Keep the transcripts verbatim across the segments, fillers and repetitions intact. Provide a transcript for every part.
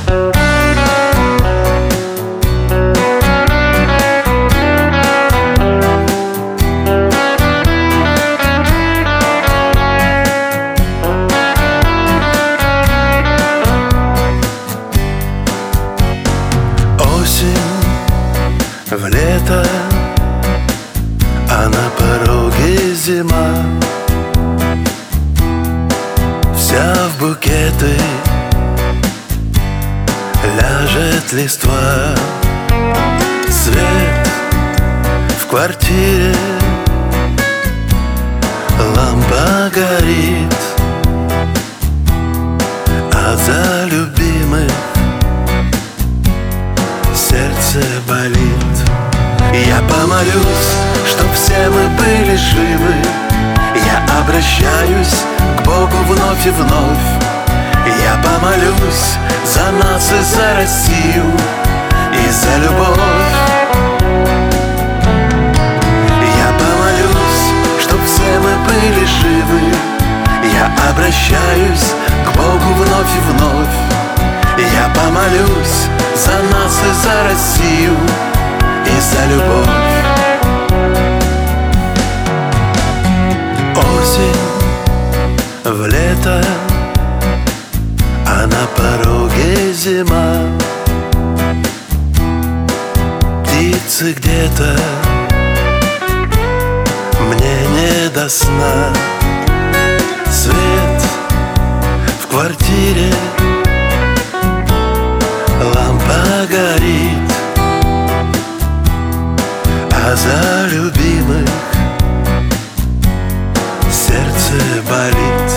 В лето, а на пороге зима, вся в букеты ляжет листва. Свет в квартире, лампа горит, а за любимых сердце болит. Я помолюсь, чтоб все мы были живы. Я обращаюсь к Богу вновь и вновь. Я помолюсь за нас и за Россию, и за любовь. Я помолюсь, чтоб все мы были живы. Я обращаюсь к Богу вновь и вновь. Я помолюсь за нас и за Россию, и за любовь. Осень в лето, а на пороге зима. Птицы где-то, мне не до сна. Свет в квартире, лампа горит, а за любимых сердце болит.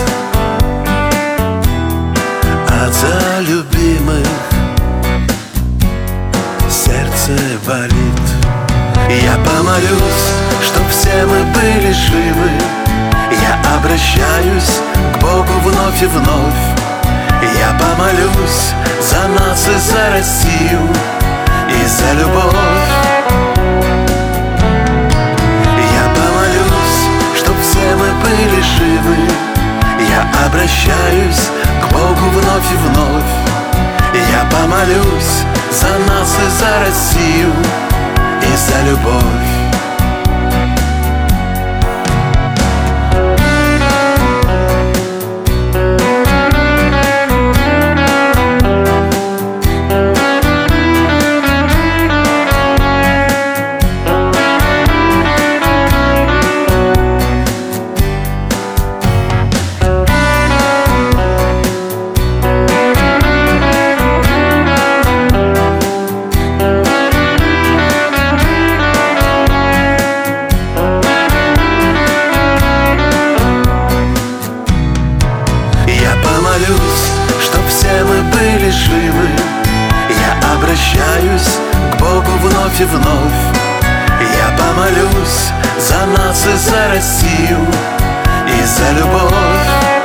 А за любимых сердце болит. Я помолюсь, чтоб все мы были живы. Я обращаюсь к Богу вновь и вновь. Я помолюсь за нас и за Россию, и за любовь. Я помолюсь, чтоб все мы были живы. Я обращаюсь к Богу вновь и вновь. Я помолюсь за нас и за Россию, и за любовь. Чтоб все мы были живы. Я обращаюсь к Богу вновь и вновь. Я помолюсь за нас и за Россию, и за любовь.